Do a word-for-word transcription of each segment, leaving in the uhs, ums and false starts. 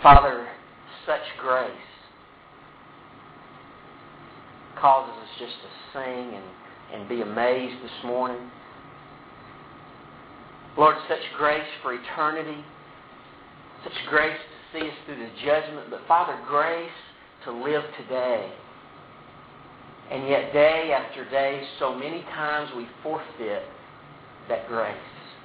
Father, such grace causes us just to sing and, and be amazed this morning. Lord, such grace for eternity, such grace to see us through the judgment, but Father, grace to live today. And yet day after day, so many times we forfeit that grace.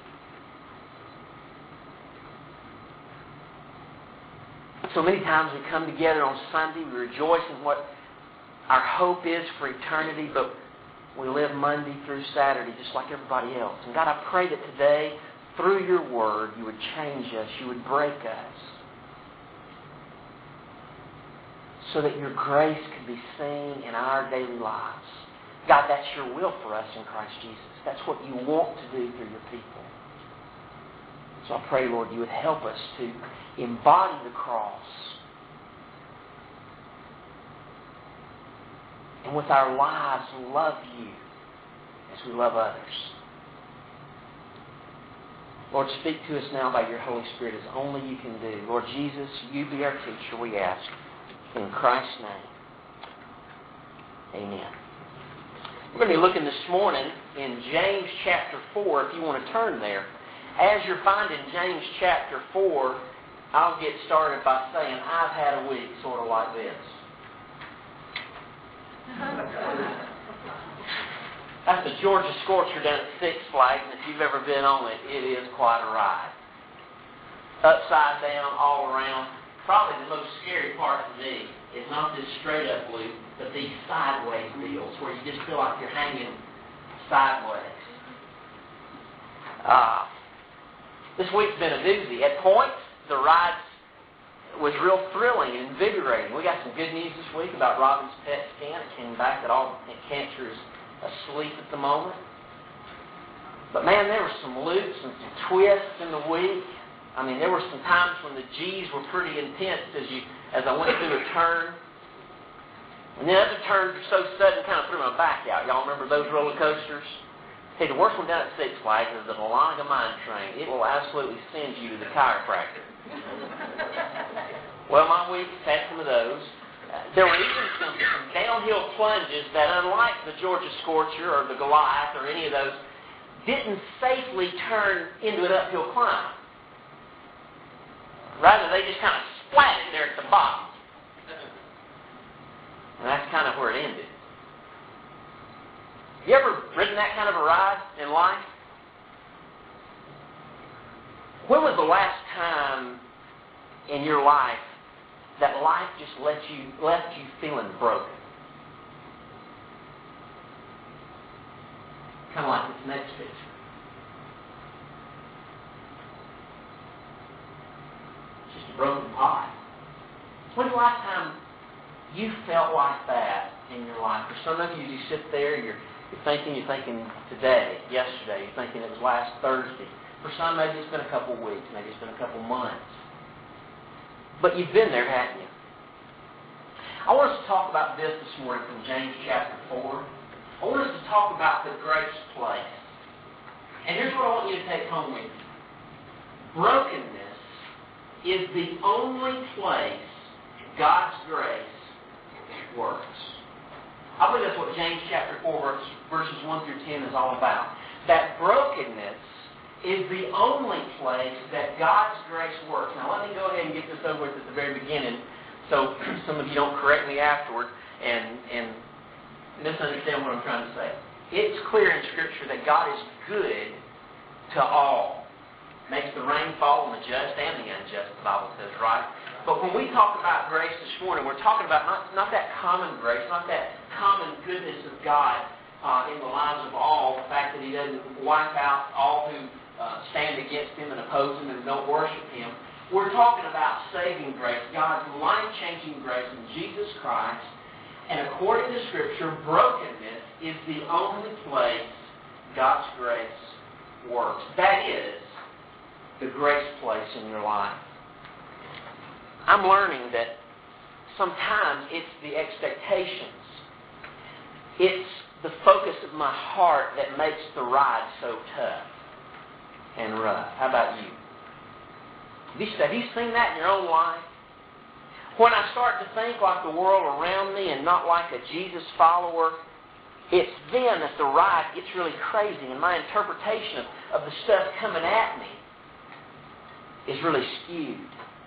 So many times we come together on Sunday, we rejoice in what our hope is for eternity, but we live Monday through Saturday just like everybody else. And God, I pray that today, through your word, you would change us, you would break us, so that your grace could be seen in our daily lives. God, that's your will for us in Christ Jesus. That's what you want to do through your people. So I pray, Lord, you would help us to embody the cross. And with our lives, love you as we love others. Lord, speak to us now by your Holy Spirit as only you can do. Lord Jesus, you be our teacher, we ask. In Christ's name, amen. We're going to be looking this morning in James chapter four, if you want to turn there. As you're finding James chapter four, I'll get started by saying I've had a week sort of like this. That's the Georgia Scorcher down at Six Flags, and if you've ever been on it, it is quite a ride. Upside down, all around. Probably the most scary part to me is not this straight up loop, but these sideways deals where you just feel like you're hanging sideways. Uh, this week's been a doozy. At points, the ride was real thrilling and invigorating. We got some good news this week about Robin's pet scan. It came back that all cancer is asleep at the moment. But man, there were some loops and some twists in the week. I mean, there were some times when the G's were pretty intense as you as I went through a turn. And the other turns were so sudden, kind of threw my back out. Y'all remember those roller coasters? Hey, the worst one down at Six Flags is the Malaga Mine Train. It will absolutely send you to the chiropractor. Well, my week's had some of those. Uh, there were even some, some downhill plunges that, unlike the Georgia Scorcher or the Goliath or any of those, didn't safely turn into an uphill climb. Rather, they just kind of splatted there at the bottom. And that's kind of where it ended. You ever ridden that kind of a ride in life? When was the last time in your life that life just let you left you feeling broken? Kind of like this next picture. Just a broken pot. When's the last time you felt like that in your life? For some of you, you sit there, you're, you're thinking, you're thinking today, yesterday, you're thinking it was last Thursday. For some, maybe it's been a couple weeks, maybe it's been a couple months. But you've been there, haven't you? I want us to talk about this this morning from James chapter four. I want us to talk about the grace place. And here's what I want you to take home with you. Brokenness is the only place God's grace works. I believe that's what James chapter four verses one through ten is all about. That brokenness is the only place that God's grace works. Now let me go ahead and get this over with at the very beginning so some of you don't correct me afterward and, and misunderstand what I'm trying to say. It's clear in Scripture that God is good to all. Makes the rain fall on the just and the unjust, the Bible says, right? But when we talk about grace this morning, we're talking about not, not that common grace, not that common goodness of God uh, in the lives of all, the fact that He doesn't wipe out all who uh, stand against Him and oppose Him and don't worship Him. We're talking about saving grace, God's life-changing grace in Jesus Christ. And according to Scripture, brokenness is the only place God's grace works. That is the grace place in your life. I'm learning that sometimes it's the expectations. It's the focus of my heart that makes the ride so tough and rough. How about you? Have you, have you seen that in your own life? When I start to think like the world around me and not like a Jesus follower, it's then that the ride gets really crazy and my interpretation of, of the stuff coming at me is really skewed.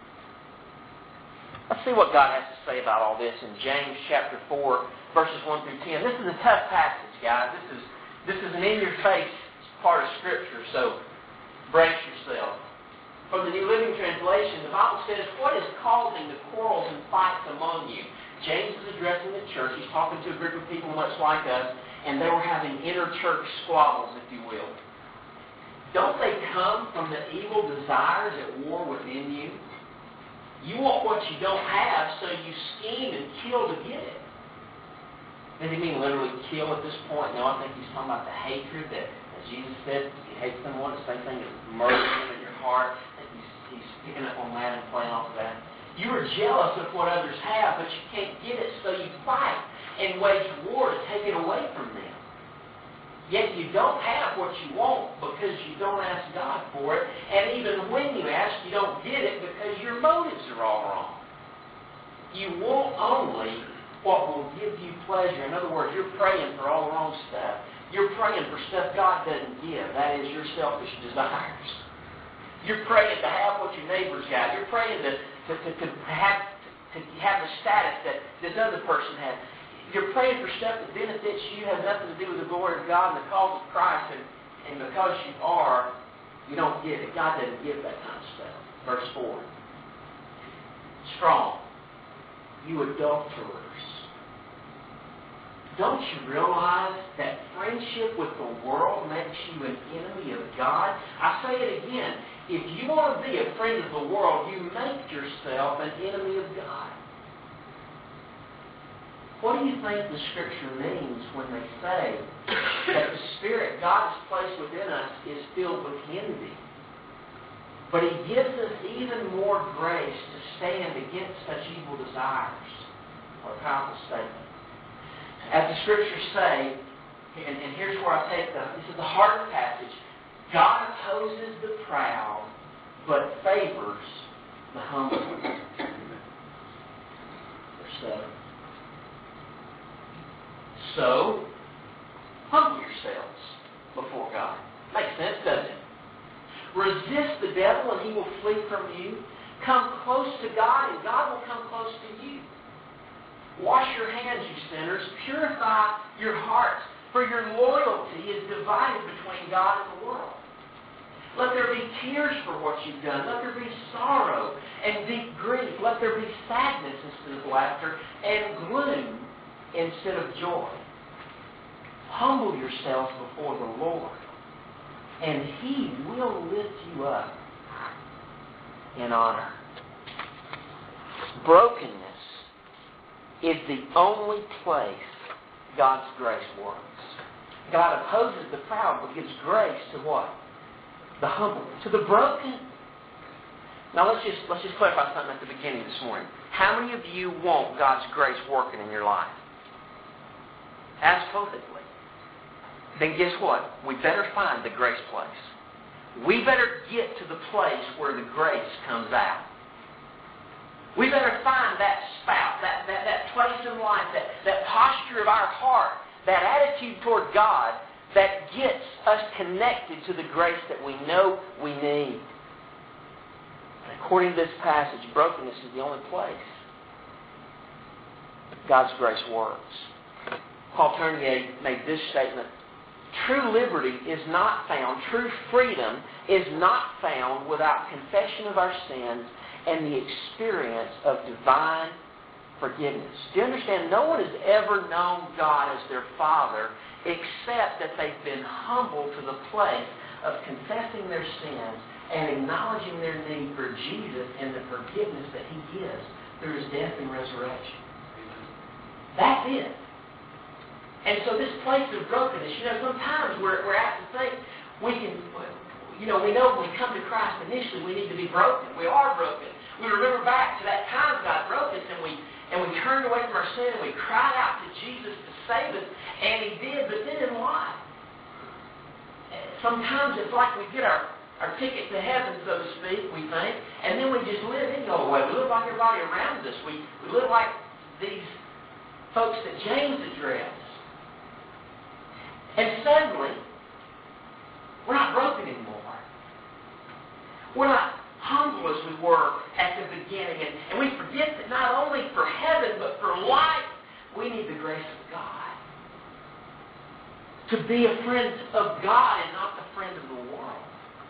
Let's see what God has to say about all this in James chapter four, verses one through ten. This is a tough passage, guys. This is this is an in-your-face part of Scripture, so brace yourself. From the New Living Translation, the Bible says, "What is causing the quarrels and fights among you?" James is addressing the church. He's talking to a group of people much like us, and they were having inter-church squabbles, if you will. Don't they come from the evil desires at war within you? You want what you don't have, so you scheme and kill to get it. Does he mean literally kill at this point? No, I think he's talking about the hatred that, as Jesus said, if you hate someone, the same thing as murdering them in your heart. And he's, he's picking up on that and playing off of that. You are jealous of what others have, but you can't get it, so you fight and wage war to take it away from them. Yet you don't have what you want because you don't ask God for it. And even when you ask, you don't get it because your motives are all wrong. You want only what will give you pleasure. In other words, you're praying for all the wrong stuff. You're praying for stuff God doesn't give. That is your selfish desires. You're praying to have what your neighbor's got. You're praying to, to, to, to, have, to have the status that this other person has. You're praying for stuff that benefits you, has nothing to do with the glory of God and the cause of Christ, and, and because you are, you don't get it. God doesn't give that kind of stuff. Verse four. Strong, you adulterers. Don't you realize that friendship with the world makes you an enemy of God? I say it again. If you want to be a friend of the world, you make yourself an enemy of God. What do you think the Scripture means when they say that the Spirit God has placed within us is filled with envy? But He gives us even more grace to stand against such evil desires. What a powerful statement. As the Scriptures say, and, and here's where I take the, this is the heart of the passage, God opposes the proud, but favors the humble. Verse seven. So, humble yourselves before God. Makes sense, doesn't it? Resist the devil and he will flee from you. Come close to God and God will come close to you. Wash your hands, you sinners. Purify your hearts, for your loyalty is divided between God and the world. Let there be tears for what you've done. Let there be sorrow and deep grief. Let there be sadness instead of laughter and gloom instead of joy. Humble yourselves before the Lord, and He will lift you up in honor. Brokenness is the only place God's grace works. God opposes the proud, but gives grace to what? The humble, to the broken. Now let's just let's just clarify something at the beginning this morning. How many of you want God's grace working in your life? Absolutely. Then guess what? We better find the grace place. We better get to the place where the grace comes out. We better find that spout, that, that, that place in life, that, that posture of our heart, that attitude toward God that gets us connected to the grace that we know we need. And according to this passage, brokenness is the only place God's grace works. Paul Tournier made this statement: true liberty is not found, true freedom is not found without confession of our sins and the experience of divine forgiveness. Do you understand? No one has ever known God as their Father except that they've been humble to the place of confessing their sins and acknowledging their need for Jesus and the forgiveness that He gives through His death and resurrection. That's it. And so this place of brokenness, you know, sometimes we're, we're apt to think we can, you know, we know when we come to Christ initially we need to be broken. We are broken. We remember back to that time God broke us and we and we turned away from our sin and we cried out to Jesus to save us, and He did. But then in life, sometimes it's like we get our, our ticket to heaven, so to speak, we think, and then we just live any old way. We live like everybody around us. We, we live like these folks that James addressed. And suddenly, we're not broken anymore. We're not humble as we were at the beginning. And, and we forget that not only for heaven, but for life, we need the grace of God. To be a friend of God and not the friend of the world.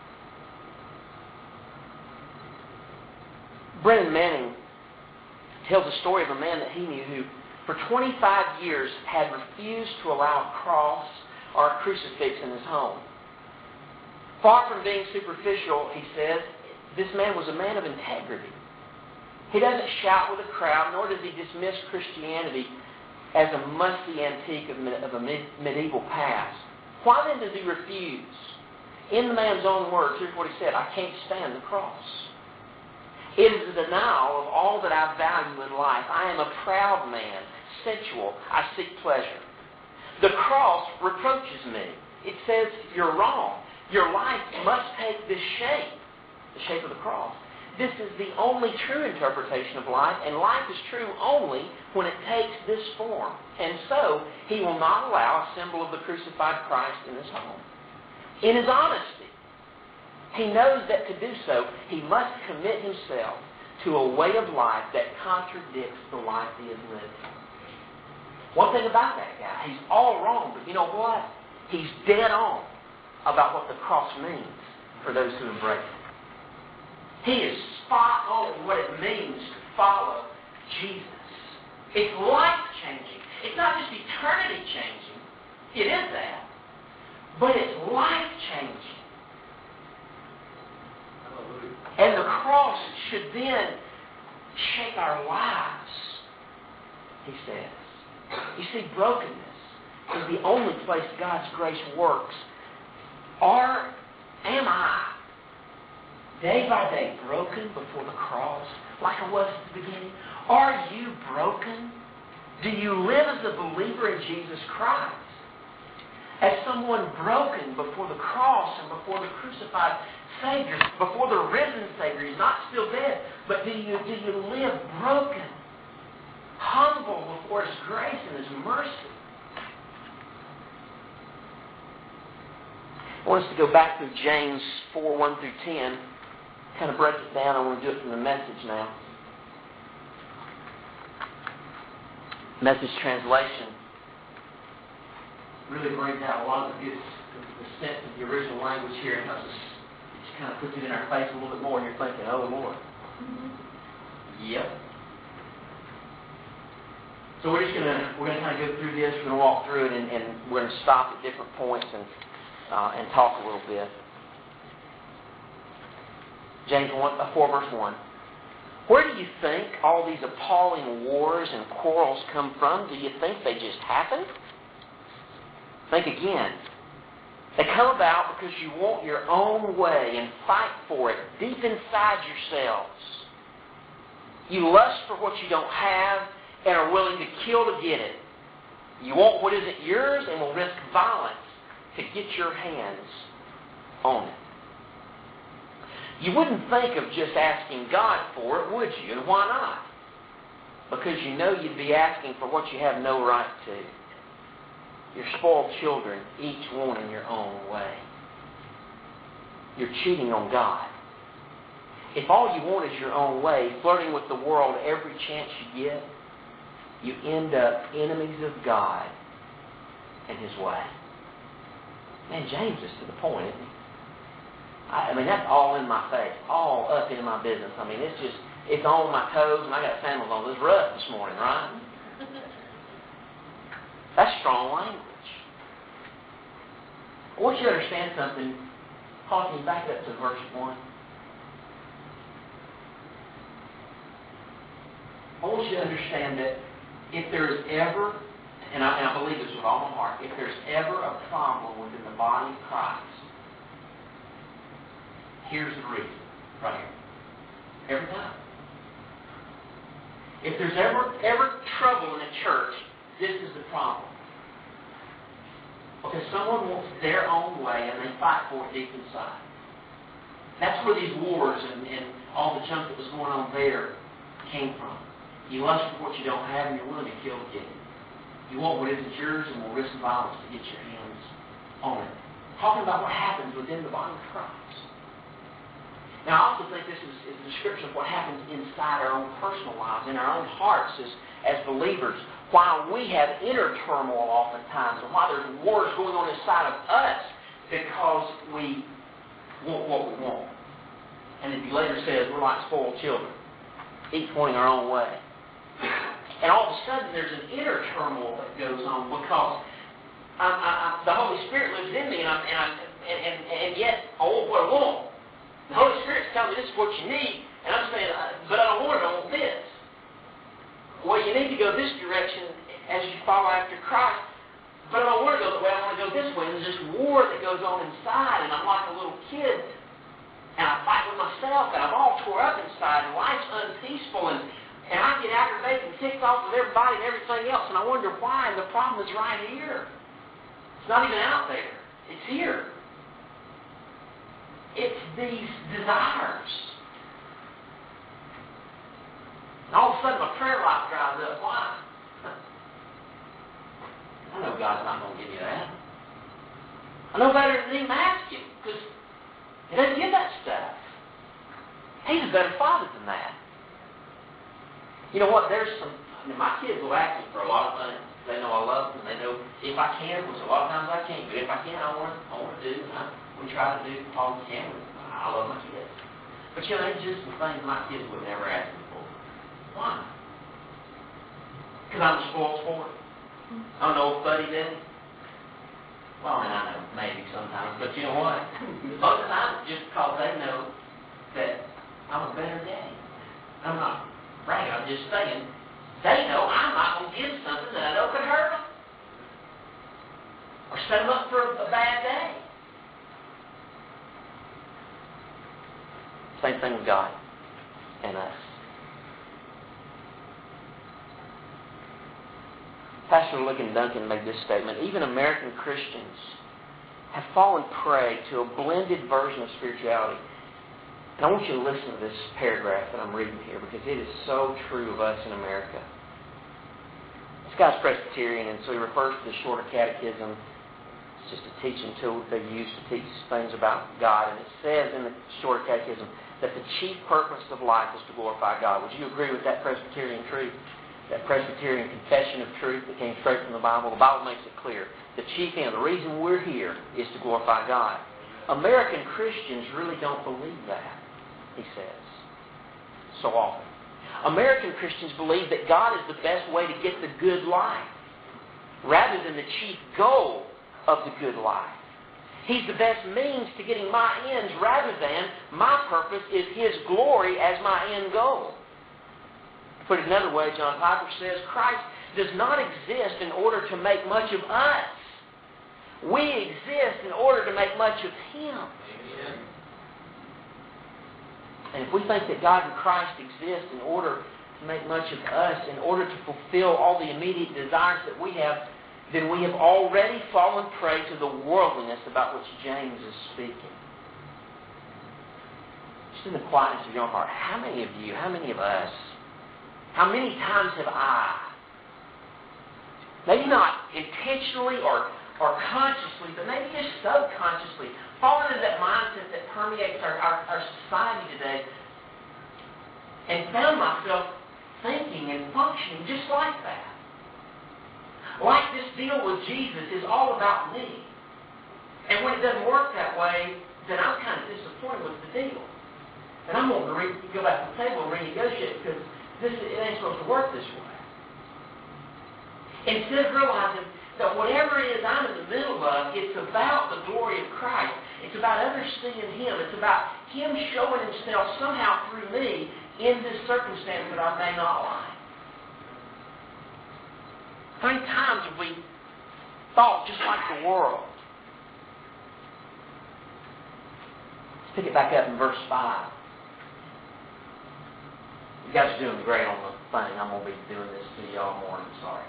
Brennan Manning tells a story of a man that he knew who, for twenty-five years, had refused to allow a cross or a crucifix in his home. Far from being superficial, he says, this man was a man of integrity. He doesn't shout with a crowd, nor does he dismiss Christianity as a musty antique of, of a mid, medieval past. Why then does he refuse? In the man's own words, here's what he said, I can't stand the cross. It is a denial of all that I value in life. I am a proud man, sensual. I seek pleasure. The cross reproaches me. It says, you're wrong. Your life must take this shape, the shape of the cross. This is the only true interpretation of life, and life is true only when it takes this form. And so, he will not allow a symbol of the crucified Christ in his home. In his honesty, he knows that to do so, he must commit himself to a way of life that contradicts the life he is living. One thing about that guy, he's all wrong, but you know what? He's dead on about what the cross means for those who embrace it. He is spot on what it means to follow Jesus. It's life-changing. It's not just eternity-changing. It is that. But it's life-changing. And the cross should then shape our lives, he says. You see, brokenness is the only place God's grace works. Or am I, day by day, broken before the cross like I was at the beginning? Are you broken? Do you live as a believer in Jesus Christ? As someone broken before the cross and before the crucified Savior, before the risen Savior? He's not still dead, but do you, do you live broken, humble before His grace and His mercy? I want us to go back through James four, one through ten. Kind of break it down. I want to do it from the Message now. Message translation really brings out a lot of the, the sense of the original language here and helps us, just kind of puts it in our face a little bit more, and you're thinking, oh Lord. Mm-hmm. Yep. So we're just gonna we're gonna kind of go through this. We're gonna walk through it, and, and we're gonna stop at different points and uh, and talk a little bit. James one, uh, four, verse one. Where do you think all these appalling wars and quarrels come from? Do you think they just happen? Think again. They come about because you want your own way and fight for it deep inside yourselves. You lust for what you don't have and are willing to kill to get it. You want what isn't yours and will risk violence to get your hands on it. You wouldn't think of just asking God for it, would you? And why not? Because you know you'd be asking for what you have no right to. You're spoiled children, each one in your own way. You're cheating on God. If all you want is your own way, flirting with the world every chance you get, you end up enemies of God and His way. Man, James is to the point, isn't he? I, I mean, that's all in my face, all up in my business. I mean, it's just, it's on my toes, and I got sandals on. It's rough this morning, right? That's strong language. I want you to understand something. Paul, can you back up to verse one? I want you to understand that if there is ever, and I, and I believe this with all my heart, if there's ever a problem within the body of Christ, here's the reason, right here. Every time. If there's ever ever trouble in a church, this is the problem. Because someone wants their own way and they fight for it deep inside. That's where these wars and, and all the junk that was going on there came from. You lust for what you don't have, and you're willing to kill to get it. You want what isn't yours and will risk violence to get your hands on it. Talking about what happens within the body of Christ. Now, I also think this is, is a description of what happens inside our own personal lives, in our own hearts as, as believers. While we have inner turmoil oftentimes, and while there's wars going on inside of us because we want what we want. And as he later says, we're like spoiled children, each wanting our own way. And all of a sudden, there's an inner turmoil that goes on because I'm, I, I, the Holy Spirit lives in me, and, I'm, and, I'm, and, and, and yet I want what I want. The Holy Spirit's telling me this is what you need, and I'm saying, but I don't want it, I want this. Well, you need to go this direction as you follow after Christ, but I don't want to go that way, I want to go this way. And there's this war that goes on inside, and I'm like a little kid, and I fight with myself, and I'm all tore up inside, and life's unpeaceful, and, and I get aggravated and ticked off with everybody and everything else, and I wonder why, and the problem is right here. It's not even out there. It's here. It's these desires. And all of a sudden my prayer life dries up. Why? I know God's not going to give you that. I know better than even ask you, because He doesn't give that stuff. He's a better Father than that. You know what? There's some... I mean, my kids will ask me for a lot of things. They know I love them. They know if I can, which a lot of times I can't, but if I can, I want to, I want to do. And I, we try to do all we can. I love my kids. But you know, it's just the things my kids would never ask me for. Why? Because I'm a spoiled sport. I'm an old buddy then. Well, I mean, I know, maybe sometimes, but you know what? Most of the time, it's just because they know that I'm a better daddy. I'm not bragging, I'm just saying, they know I'm not going to give something that I know could hurt them. Or set them up for a, a bad day. Same thing with God and us. Pastor Ligon Duncan made this statement. Even American Christians have fallen prey to a blended version of spirituality. And I want you to listen to this paragraph that I'm reading here because it is so true of us in America. This guy's Presbyterian, and so he refers to the Shorter Catechism. It's just a teaching tool that they use to teach things about God. And it says in the Shorter Catechism that the chief purpose of life is to glorify God. Would you agree with that Presbyterian truth? That Presbyterian confession of truth that came straight from the Bible? The Bible makes it clear. The chief end, the reason we're here is to glorify God. American Christians really don't believe that, he says, so often. American Christians believe that God is the best way to get the good life, rather than the chief goal of the good life. He's the best means to getting my ends, rather than my purpose is His glory as my end goal. To put it another way, John Piper says, Christ does not exist in order to make much of us. We exist in order to make much of Him. Amen. And if we think that God and Christ exist in order to make much of us, in order to fulfill all the immediate desires that we have, then we have already fallen prey to the worldliness about which James is speaking. Just in the quietness of your heart, how many of you, how many of us, how many times have I, maybe not intentionally or, or consciously, but maybe just subconsciously, fallen into that mindset that permeates our, our, our society today and found myself thinking and functioning just like that. Like this deal with Jesus is all about me. And when it doesn't work that way, then I'm kind of disappointed with the deal. And I'm going to re- go back to the table and renegotiate because this it ain't supposed to work this way. Instead of realizing that whatever it is I'm in the middle of, it's about the glory of Christ. It's about others seeing Him. It's about Him showing Himself somehow through me in this circumstance that I may not like. How many times have we thought just like the world? Let's pick it back up in verse five. You guys are doing great on the thing. I'm going to be doing this to you all morning. Sorry.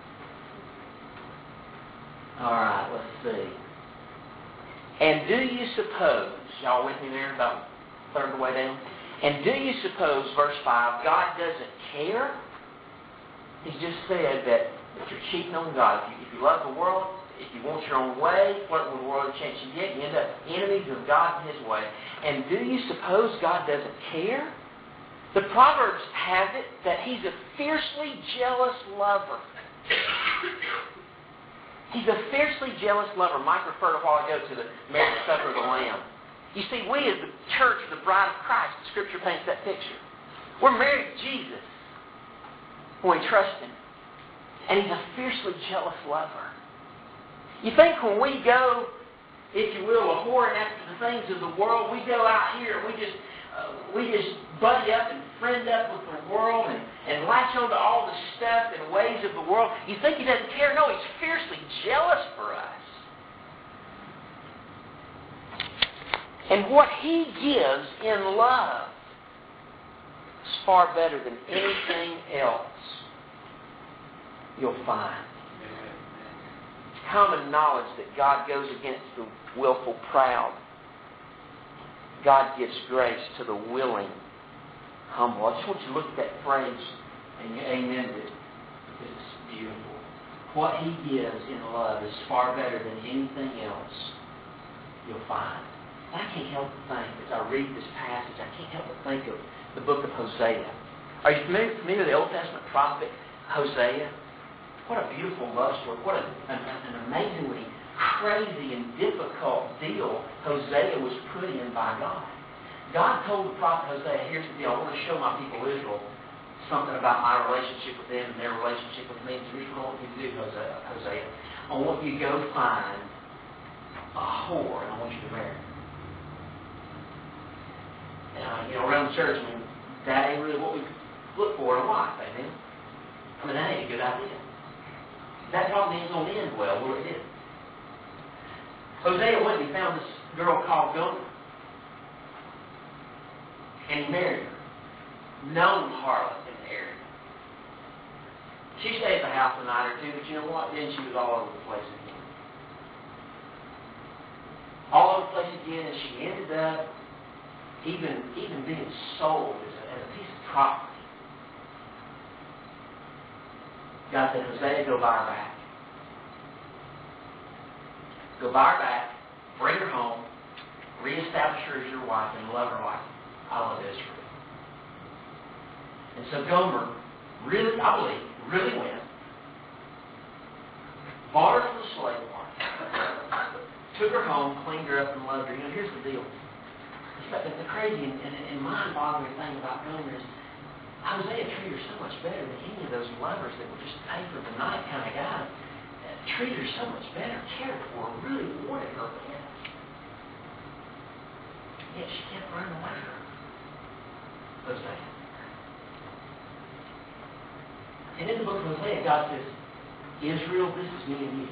All right, let's see. And do you suppose, y'all with me there about third of the way down. And do you suppose, verse five, God doesn't care? He's just said that, that you're cheating on God. If you, if you love the world, if you want your own way, flirt with the world, the chance you get, you end up enemies of God and His way. And do you suppose God doesn't care? The Proverbs have it that He's a fiercely jealous lover. He's a fiercely jealous lover. Mike referred a while ago to the marriage supper of the Lamb. You see, we as the church, the bride of Christ, the Scripture paints that picture. We're married to Jesus when we trust Him. And He's a fiercely jealous lover. You think when we go, if you will, a whoring after the things of the world, we go out here and we just uh, we just buddy up and friend up with the world and, and latch onto all the stuff and ways of the world. You think He doesn't care? No, He's fiercely jealous for us. And what He gives in love is far better than anything else you'll find. It's common knowledge that God goes against the willful proud. God gives grace to the willing, humble. I just want you to look at that phrase and you amen it because it's beautiful. What He gives in love is far better than anything else you'll find. I can't help but think, as I read this passage, I can't help but think of the book of Hosea. Are you familiar, familiar with the Old Testament prophet Hosea? What a beautiful love story. What a, an, an amazingly crazy and difficult deal Hosea was put in by God. God told the prophet Hosea, here's the deal. I want to show my people Israel something about my relationship with them and their relationship with me. So here's what I want you to do, Hosea. Hosea. I want you to go find a whore and I want you to marry her. Uh, you know, around the church, I mean, that ain't really what we look for in a wife, amen? I mean, that ain't a good idea. That probably ain't going to end well, will it? Hosea went and he found this girl called Gomer. And he married her. Known harlot in the area. She stayed at the house a night or two, but you know what? Then she was all over the place again. All over the place again, and she ended up Even, even being sold as a, as a piece of property. God said, Hosea, go buy her back. Go buy her back, bring her home, reestablish her as your wife, and love her like I love Israel. And so Gomer really, I believe, really went, bought her from the slave market, took her home, cleaned her up, and loved her. You know, here's the deal. The crazy and, and, and mind-boggling thing about Gomer is Hosea treated her so much better than any of those lovers that were just pay for the night kind of guys. Uh, treated her so much better, cared for her, really wanted her best. Yet she kept running away from her. Hosea. And in the book of Hosea, God says, Israel, this is me and you.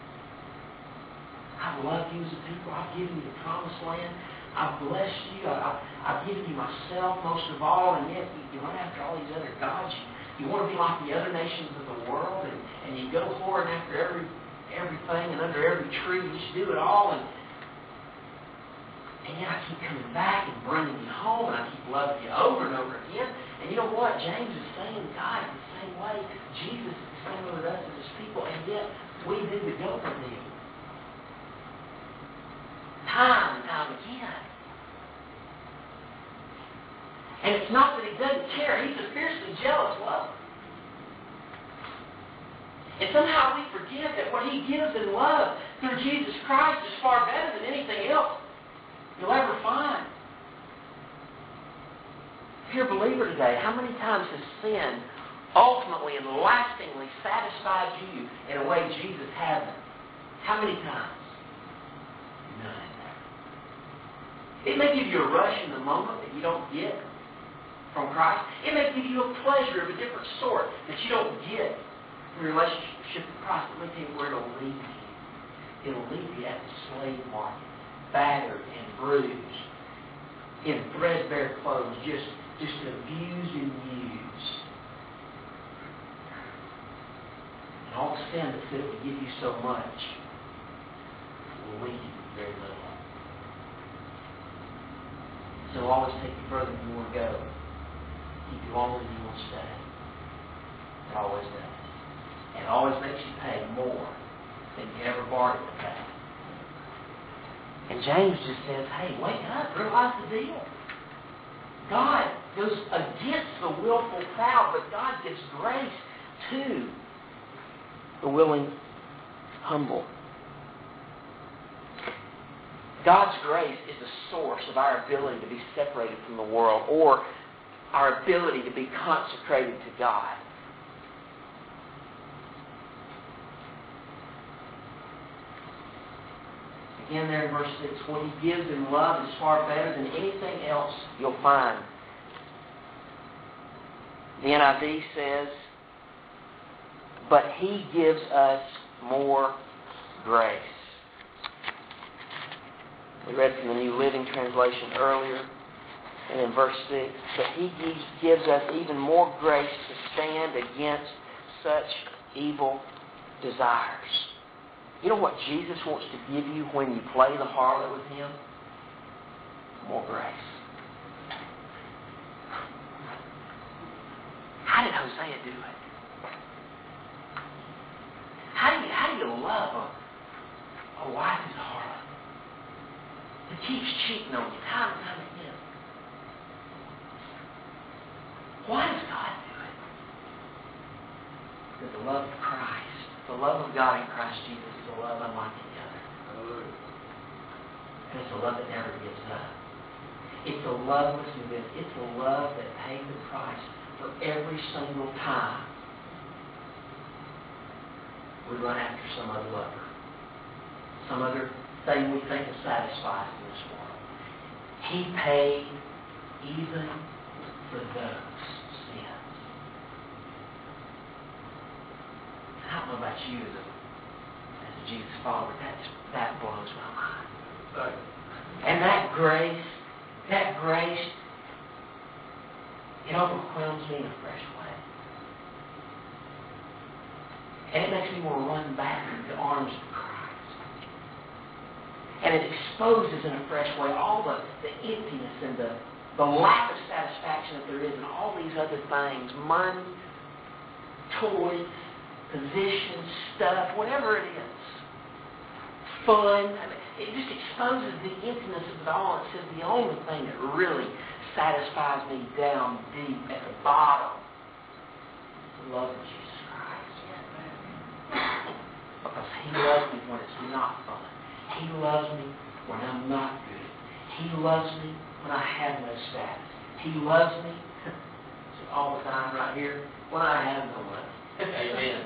I've loved you as a people. I've given you the promised land. I've blessed you. I, I've given you myself most of all, and yet you, you run after all these other gods. You, you want to be like the other nations of the world, and, and you go whoring after every everything and under every tree. You just do it all, and and yet I keep coming back and bringing you home, and I keep loving you over and over again. And you know what? James is saying God is the same way. Jesus is the same way with us as His people, and yet we do the Gomer deal. Time and time again. And it's not that He doesn't care. He's a fiercely jealous lover. And somehow we forget that what He gives in love through Jesus Christ is far better than anything else you'll ever find. If you're a believer today, how many times has sin ultimately and lastingly satisfied you in a way Jesus hasn't? How many times? None. It may give you a rush in the moment that you don't get from Christ. It may give you a pleasure of a different sort that you don't get from your relationship with Christ. But let me tell you where it'll lead you. It'll lead you at the slave market, battered and bruised, in threadbare clothes, just, just abused and used. And all the sin that said it would give you so much will lead you to very little. So will always take you further than you want to go. Keep you longer than you want to stay. It always does. And it always makes you pay more than you ever bargained to pay. And James just says, hey, wake up, realize the deal. God goes against the willful proud, but God gives grace to the willing humble. God's grace is the source of our ability to be separated from the world, or our ability to be consecrated to God. Again there in verse six, what He gives in love is far better than anything else you'll find. The N I V says, but He gives us more grace. We read from the New Living Translation earlier, and in verse six, but He gives us even more grace to stand against such evil desires. You know what Jesus wants to give you when you play the harlot with Him? More grace. How did Hosea do it? How do you, how do you love a, a wife who's a harlot? That keeps cheating on you time and time again. Why does God do it? Because the love of Christ, the love of God in Christ Jesus is a love unlike any other. And it's a love that never gives up. It's a love, listen to this, it's a love that paid the price for every single time we run after some other lover. Some other thing we think will satisfy us in this world. He paid even for those sins. I don't know about you as a, as a Jesus follower, that's, that blows my mind. Right. And that grace, that grace, it overwhelms me in a fresh way. And it makes me want to run back into the arms of Christ. And it exposes in a fresh way all the, the emptiness and the, the lack of satisfaction that there is in all these other things. Money, toys, positions, stuff, whatever it is. Fun. I mean, it just exposes the emptiness of it all. It says the only thing that really satisfies me down deep at the bottom is the love of Jesus Christ. Because He loves me when it's not fun. He loves me when I'm not good. He loves me when I have no status. He loves me all the time right here when I have no money. Amen.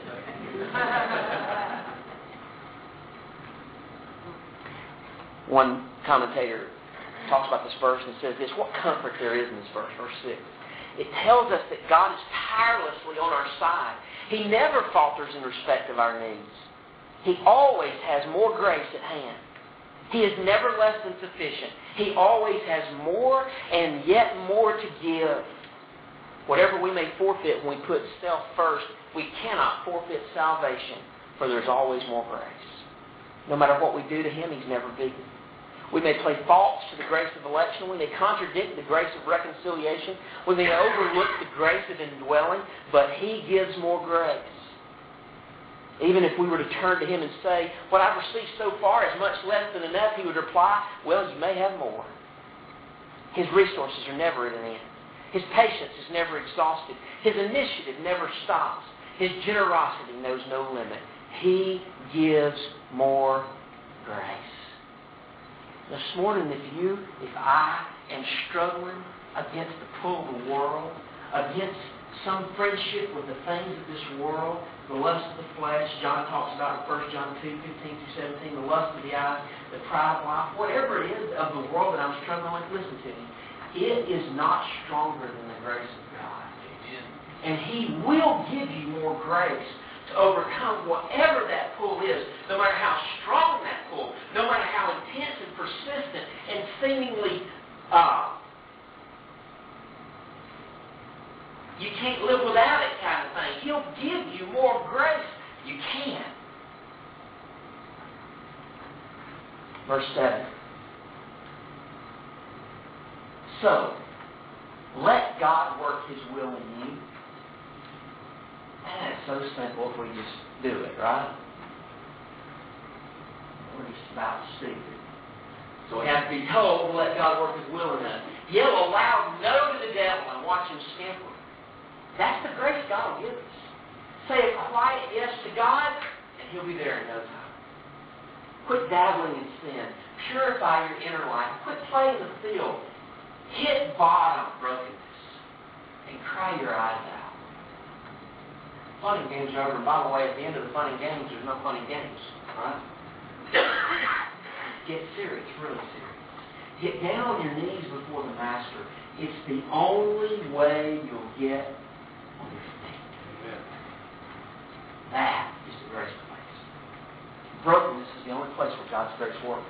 One commentator talks about this verse and says this, what comfort there is in this verse, verse six. It tells us that God is tirelessly on our side. He never falters in respect of our needs. He always has more grace at hand. He is never less than sufficient. He always has more and yet more to give. Whatever we may forfeit when we put self first, we cannot forfeit salvation, for there's always more grace. No matter what we do to Him, He's never beaten. We may play false to the grace of election. We may contradict the grace of reconciliation. We may overlook the grace of indwelling, but He gives more grace. Even if we were to turn to Him and say, what I've received so far is much less than enough, He would reply, well, you may have more. His resources are never at an end. His patience is never exhausted. His initiative never stops. His generosity knows no limit. He gives more grace. This morning, if you, if I am struggling against the pull of the world, against some friendship with the things of this world, the lust of the flesh, John talks about in First John two, fifteen through seventeen, the lust of the eyes, the pride of life, whatever it is of the world that I'm struggling with, listen to me. It is not stronger than the grace of God. And He will give you more grace to overcome whatever that pull is, no matter how strong that pull, no matter how intense and persistent and seemingly uh, you can't live without it kind of thing. He'll give you more grace. You can. Verse seven. So, let God work His will in you. Man, it's so simple if we just do it, right? We're just about stupid. So we have to be told to let God work His will in us. Yell a loud no to the devil and watch him scamper. That's the grace God will give us. Say a quiet yes to God, and He'll be there in no time. Quit dabbling in sin. Purify your inner life. Quit playing the field. Hit bottom brokenness and cry your eyes out. Fun and games are over. And by the way, at the end of the fun and games, there's no fun and games. Right? Get serious, really serious. Get down on your knees before the Master. It's the only way you'll get on your feet. Amen. That is the grace place. Brokenness is the only place where God's grace works.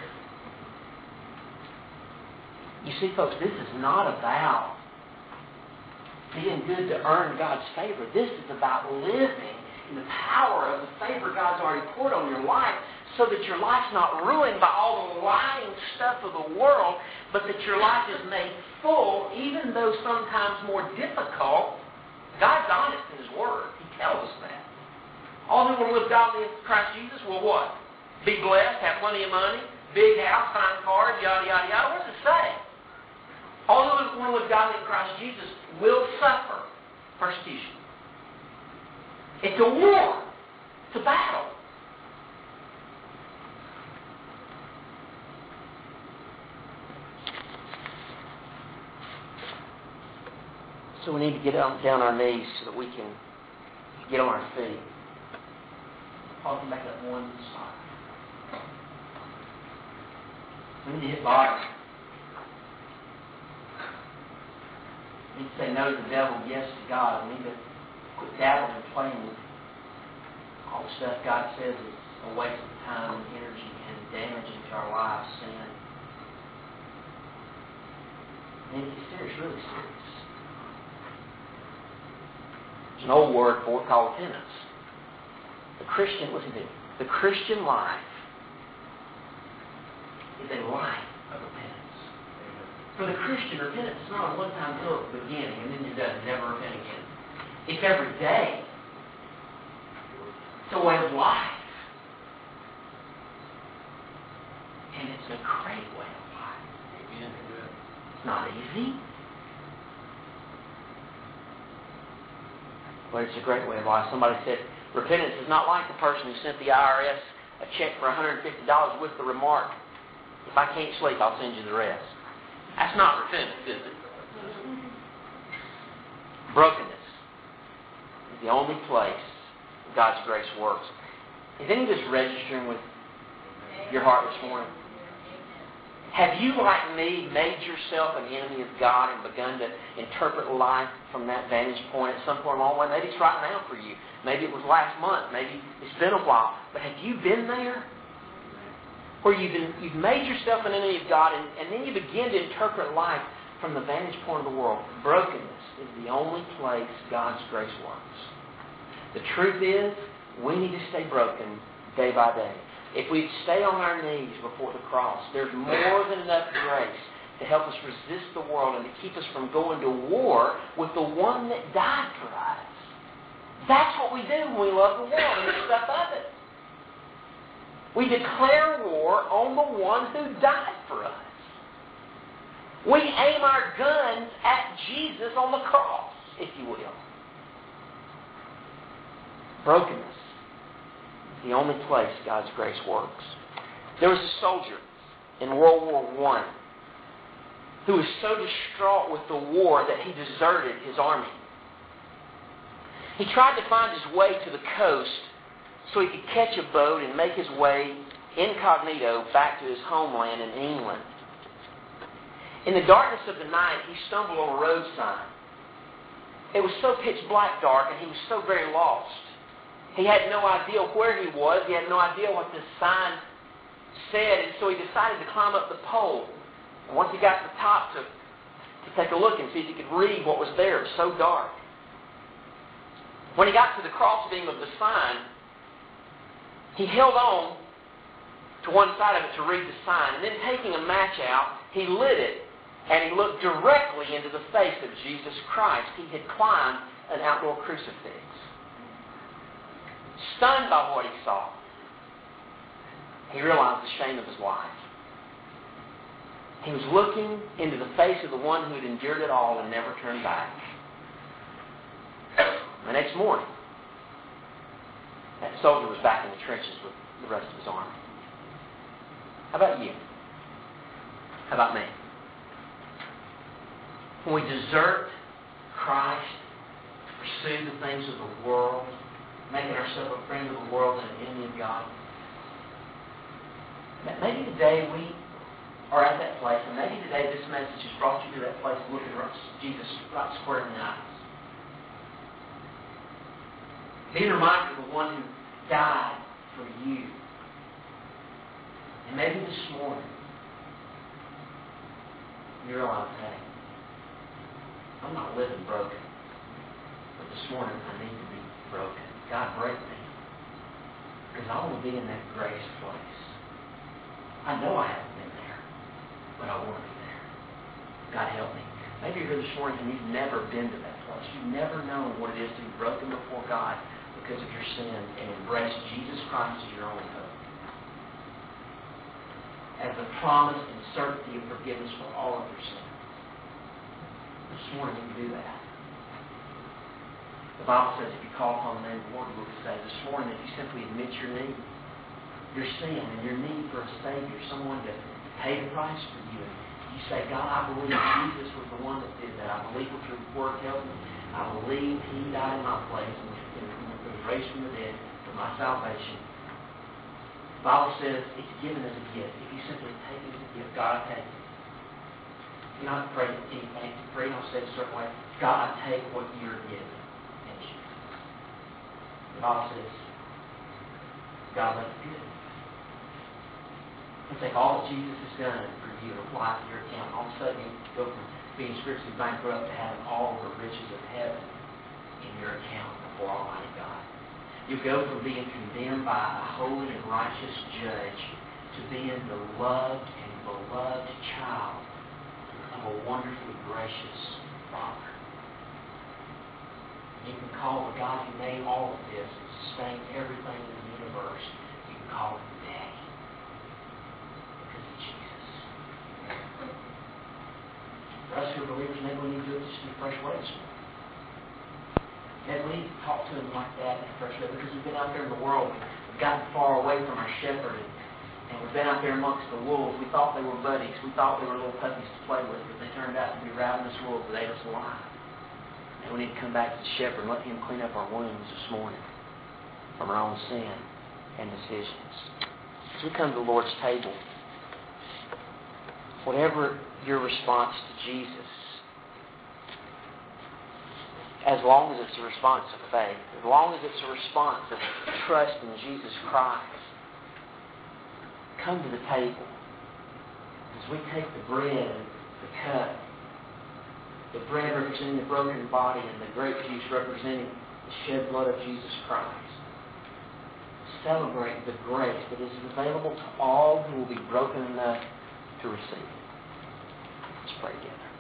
You see, folks, this is not about being good to earn God's favor. This is about living in the power of the favor God's already poured on your life, so that your life's not ruined by all the lying stuff of the world, but that your life is made full, even though sometimes more difficult. God's honest in His Word. He tells us that. All who want to live godly in Christ Jesus will what? Be blessed, have plenty of money, big house, fine cars, yada, yada, yada. What does it say? All who want to live godly in Christ Jesus will suffer persecution. It's a war. It's a battle. So we need to get down our knees so that we can get on our feet. I'll come back up one side. We need to hit bottom. We need to say no to the devil, yes to God. We need to quit dabbling and playing with all the stuff God says is a waste of time and energy and damaging to our lives, sin. We need to get serious, really serious. There's an old word for it called repentance. The Christian, listen to me, the Christian life is a life of repentance. For the Christian, repentance is not a one-time deal at the beginning and then you're done, never repent again. It's every day. It's a way of life. And it's a great way of life. It's not easy. But it's a great way of life. Somebody said, repentance is not like the person who sent the I R S a check for one hundred fifty dollars with the remark, if I can't sleep, I'll send you the rest. That's not repentance, is it? Brokenness is the only place God's grace works. Is any of this registering with your heart this morning? Have you, like me, made yourself an enemy of God and begun to interpret life from that vantage point at some point along the way? Maybe it's right now for you. Maybe it was last month. Maybe it's been a while. But have you been there? Where you've, been, you've made yourself an enemy of God and, and then you begin to interpret life from the vantage point of the world. Brokenness is the only place God's grace works. The truth is, we need to stay broken day by day. If we stay on our knees before the cross, there's more than enough grace to help us resist the world and to keep us from going to war with the one that died for us. That's what we do when we love the world and the stuff of it. We declare war on the one who died for us. We aim our guns at Jesus on the cross, if you will. Brokenness is the only place God's grace works. There was a soldier in World War One who was so distraught with the war that he deserted his army. He tried to find his way to the coast so he could catch a boat and make his way incognito back to his homeland in England. In the darkness of the night, he stumbled on a road sign. It was so pitch black dark and he was so very lost. He had no idea where he was. He had no idea what this sign said, and so he decided to climb up the pole. And once he got to the top to, to take a look and see if he could read what was there, it was so dark. When he got to the crossbeam of the sign, he held on to one side of it to read the sign, and then taking a match out, he lit it And he looked directly into the face of Jesus Christ. He had climbed an outdoor crucifix. Stunned by what he saw, he realized the shame of his life. He was looking into the face of the one who had endured it all and never turned back. The next morning, that soldier was back in the trenches with the rest of his army. How about you? How about me? When we desert Christ, pursue the things of the world, making ourselves a friend of the world and an enemy of God, maybe today we are at that place, and maybe today this message has brought you to that place of looking at Jesus right square in the eyes. Being reminded of the one who died for you. And maybe this morning, you realize, hey, I'm not living broken. But this morning, I need to be broken. God, break me. Because I want to be in that grace place. I know I haven't been there, but I want to be there. God, help me. Maybe you're here this morning and you've never been to that place. You've never known what it is to be broken before God because of your sin and embrace Jesus Christ as your only hope. As the promise and certainty of forgiveness for all of your sins. This morning you can do that. The Bible says if you call upon the name of the Lord, you will be saved. This morning, if you simply admit your need, your sin and your need for a Savior, someone to pay the price for you, and you say, God, I believe Jesus was the one that did that. I believe what your Word tells me. I believe He died in my place and was raised from the dead for my salvation. The Bible says it's given as a gift. If you simply take it as a gift, God, I take it. You're not praying anything. Pray don't say it a certain way. God, I take what you're giving. The Bible says, God loves good. You take all that Jesus has done for you and apply it to your account. All of a sudden, you go from being spiritually bankrupt to having all the riches of heaven in your account before Almighty God. You go from being condemned by a holy and righteous judge to being the loved and beloved child of a wonderfully gracious Father. You can call the God who made all of this and sustained everything in the universe. You can call him Daddy. Because of Jesus. For us who are believers, maybe we need to do it just in a fresh way this morning. Maybe we need to talk to him like that in a fresh way because we've been out there in the world. We've gotten far away from our shepherd and, and we've been out there amongst the wolves. We thought they were buddies. We thought they were little puppies to play with, but they turned out to be ravenous wolves that ate us alive. And we need to come back to the shepherd and let him clean up our wounds this morning from our own sin and decisions. As we come to the Lord's table, whatever your response to Jesus, as long as it's a response of faith, as long as it's a response of trust in Jesus Christ, come to the table. As we take the bread and the cup, the bread representing the broken body and the grape juice representing the shed blood of Jesus Christ. Celebrate the grace that is available to all who will be broken enough to receive it. Let's pray together.